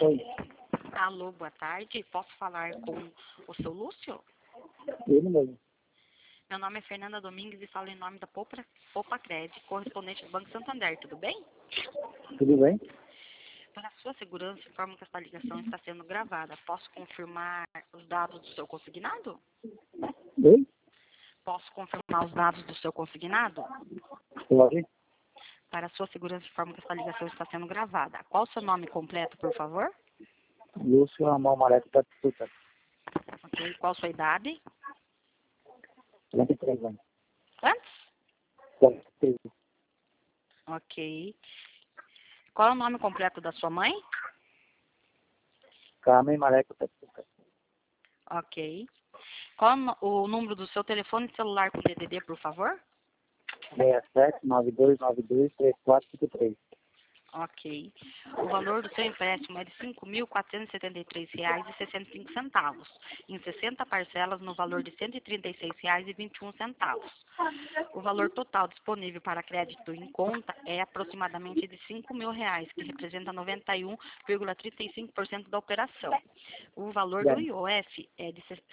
Oi, Alô, boa tarde. Posso falar com o seu Lúcio? ele mesmo. Meu nome é Fernanda Domingues e falo em nome da Popacred, correspondente do Banco Santander. Tudo bem? Tudo bem? Para sua segurança, informo que esta ligação está sendo gravada. Posso confirmar os dados do seu consignado? Oi? Posso confirmar os dados do seu consignado? Pode? Para sua segurança, informo que esta ligação está sendo gravada. Qual o seu nome completo, por favor? Lúcio Ramon Moretti Batistuta, Ok. Qual a sua idade? 43 anos. Quantos? 43. Ok. Qual é o nome completo da sua mãe? Carmen Mareco Batistuta. Ok. Qual o número do seu telefone celular com DDD, por favor? 67-9292-3453. Ok. O valor do seu empréstimo é de R$ 5.473,65, em 60 parcelas no valor de R$ 136,21. O valor total disponível para crédito em conta é aproximadamente de R$ 5.000, que representa 91,35% da operação. O valor do IOF é de R$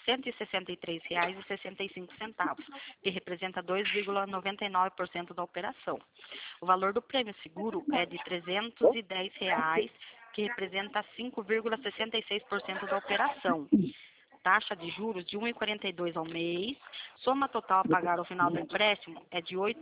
163,65, que representa 2,99% da operação. O valor do prêmio seguro é de R$ 310, que representa 5,66% da operação. Taxa de juros de 1,42 ao mês. Soma total a pagar ao final do empréstimo é de R$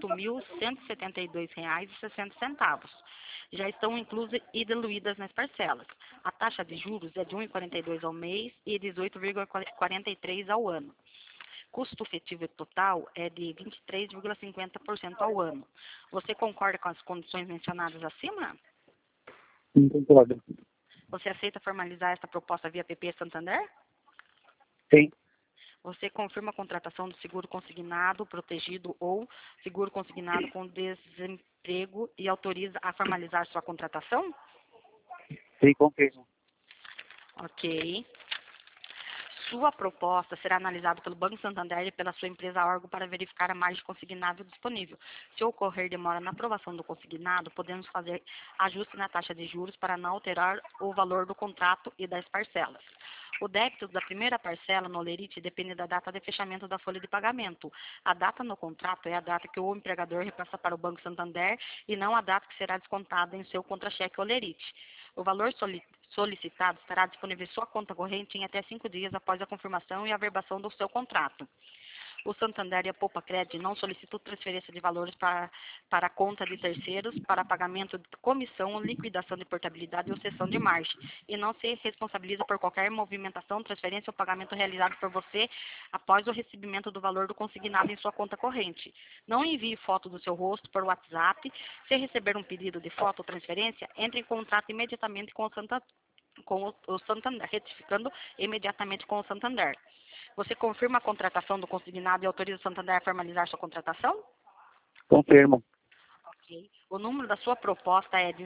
8.172,60. Já estão inclusas e diluídas nas parcelas. A taxa de juros é de 1,42 ao mês e 18,43 ao ano. Custo efetivo total é de 23,50% ao ano. Você concorda com as condições mencionadas acima? Não concordo. Você aceita formalizar esta proposta via PP Santander? Sim. Você confirma a contratação do seguro consignado, protegido ou seguro consignado com desemprego e autoriza a formalizar sua contratação? Sim, confirmo. Ok. Sua proposta será analisada pelo Banco Santander e pela sua empresa órgão para verificar a margem consignada disponível. Se ocorrer demora na aprovação do consignado, podemos fazer ajuste na taxa de juros para não alterar o valor do contrato e das parcelas. O débito da primeira parcela no Olerite depende da data de fechamento da folha de pagamento. A data no contrato é a data que o empregador repassa para o Banco Santander e não a data que será descontada em seu contra-cheque Olerite. O valor solicitado estará disponível em sua conta corrente em até 5 dias após a confirmação e averbação do seu contrato. O Santander e a Popacred não solicitam transferência de valores para a conta de terceiros para pagamento de comissão, liquidação de portabilidade ou cessão de margem e não se responsabiliza por qualquer movimentação, transferência ou pagamento realizado por você após o recebimento do valor do consignado em sua conta corrente. Não envie foto do seu rosto por WhatsApp. Se receber um pedido de foto ou transferência, entre em contato imediatamente com o Santander, retificando imediatamente com o Santander. Você confirma a contratação do consignado e autoriza o Santander a formalizar sua contratação? Confirmo. Ok. O número da sua proposta é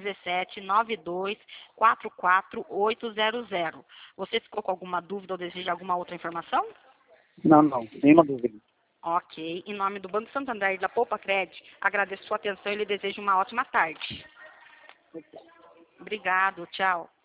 1792444800. Você ficou com alguma dúvida ou deseja alguma outra informação? Não, nenhuma dúvida. Ok. Em nome do Banco Santander e da Popacred, agradeço sua atenção e lhe desejo uma ótima tarde. Obrigado. Tchau.